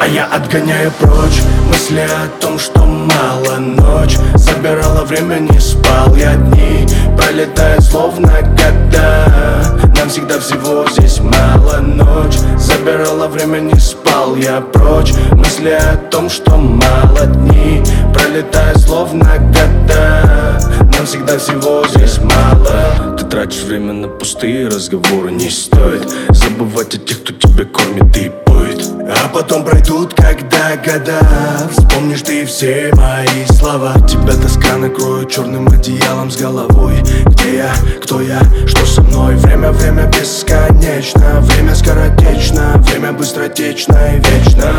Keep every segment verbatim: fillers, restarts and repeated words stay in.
я отгоняю прочь мысли о том, что мало. Ночь забирала время, не спал я. Дни пролетают словно года. Нам всегда всего здесь мало. Ночь забирала время, не спал я. Прочь мысли о том, что мало. Дни пролетают словно года. Нам всегда всего здесь мало. Ты тратишь время на пустые разговоры. Не стоит забывать о тех, кто тебя кормит и поет. А потом пройдут, когда года, вспомнишь ты все мои слова. Тебя тоска накроет черным одеялом с головой. Где я, кто я, что со мной? Время, время бесконечно. Время скоротечно, время быстротечно и вечно.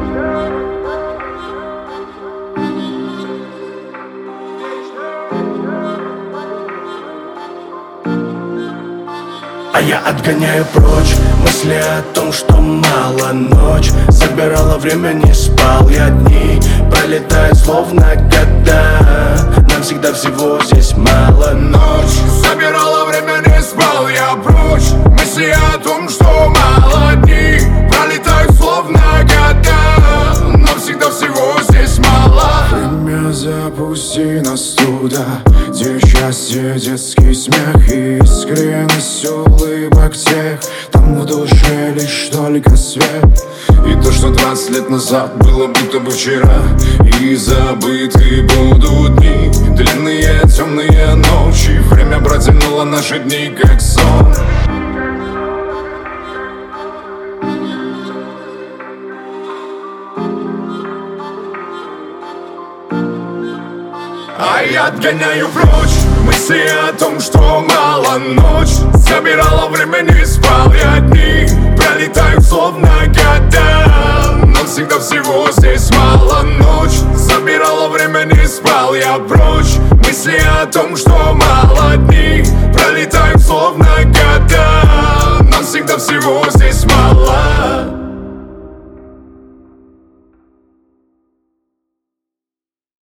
А я отгоняю прочь мысли о том, что мало. Ночь забирала время, не спал я. Дни пролетают словно года. Нам всегда всего здесь мало. Ночь забирала время, не спал я. Прочь мысли о том, что мало. Дни пролетают словно года. Нам всегда всего здесь мало. Время запусти нас туда, где счастье, детский смех и искренность улыбок тех, там в душе лишь только свет. И то, что двадцать лет назад было будто бы вчера, и забыты будут дни, длинные темные ночи. Время протянуло наши дни как сон. А я отгоняю прочь мысли о том, что мало. Ночь забирала время, не спал я. Дни пролетают словно года. Нам всегда всего здесь мало. Ночь забирала время, не спал я. Прочь мысли о том, что мало. Дни пролетают словно года. Нам всегда всего здесь мало.